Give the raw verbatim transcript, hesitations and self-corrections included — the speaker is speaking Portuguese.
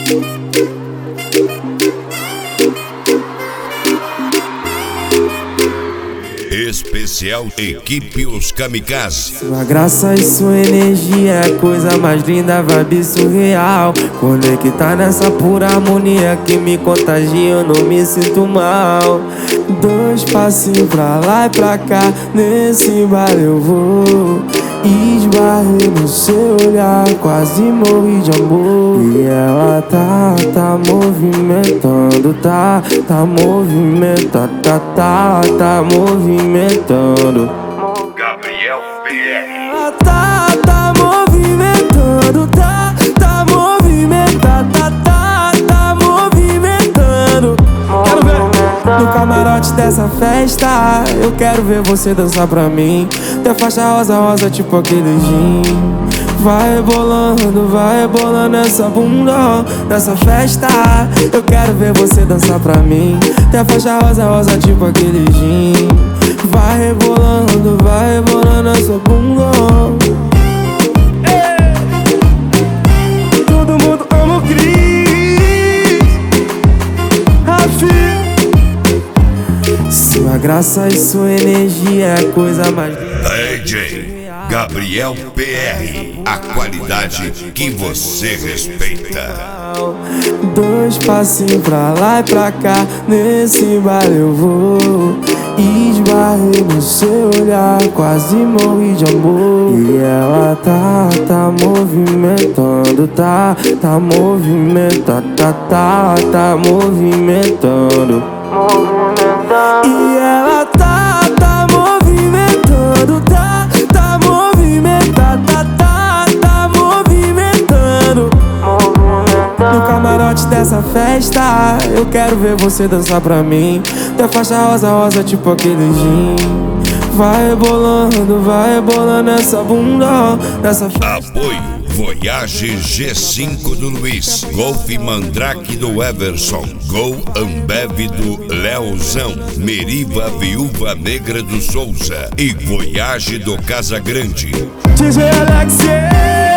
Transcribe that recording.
Especial Equipe Os Kamikaze. Sua graça e sua energia é a coisa mais linda, vibe surreal. Conectar nessa pura harmonia que me contagia, eu não me sinto mal. Dois passinhos pra lá e pra cá, nesse baile eu vou. Esbarrei no seu olhar, quase morri de amor. E ela tá, tá movimentando, tá, tá movimentando, tá, tá, tá movimentando. Gabriel P R. Ela tá, tá movimentando, tá, tá movimentando, tá, tá, tá movimentando. Quero ver no camarote dessa festa, eu quero ver você dançar pra mim. Tem faixa rosa, rosa, tipo aquele gin. Vai rebolando, vai rebolando essa bunda nessa festa. Eu quero ver você dançar pra mim. Tem faixa rosa, rosa, tipo aquele gin. Vai rebolando, vai rebolando essa bunda. Todo mundo ama o Cris. Rafi. Sua graça e sua energia é a coisa mais linda. D J Gabriel P R, a qualidade que você respeita. Dois passinhos pra lá e pra cá, nesse baile eu vou. Esbarrei no seu olhar, quase morri de amor. E ela tá, tá movimentando, tá, tá movimentando, tá, tá, tá movimentando. E ela tá, tá movimentando, tá, tá movimentando, tá, tá, tá movimentando. No camarote dessa festa, eu quero ver você dançar pra mim. Tem faixa rosa, rosa, tipo aquele gin. Vai rebolando, vai rebolando essa bunda nessa festa. Apoio Voyage G cinco do Luiz, Golf Mandrake do Everson, Gol Ambev do Leozão, Meriva Viúva Negra do Souza e Voyage do Casagrande. D J Alexei.